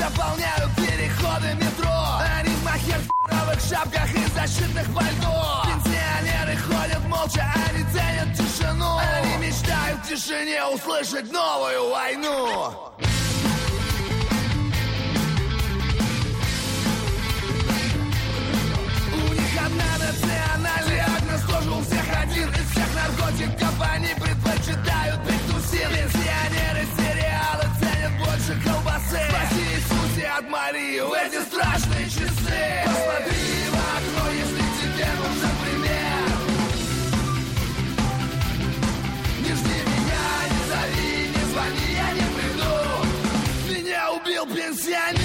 заполняют переходы метро. Они в махеровых шапках и защитных пальто. Пенсионеры ходят молча, они ценят тишину. Они мечтают в тишине услышать новую войну. У них одна национальный диагноз, тоже у всех один. Из всех наркотиков они предпочитают петусин. Пенсионеры сериалы ценят больше колбасы. Спаси Иисусе от Марии в эти страшные часы. Посмотри в окно, если тебе нужен пример. Не жди меня, не зови, не звони, я не приду. Меня убил пенсионер.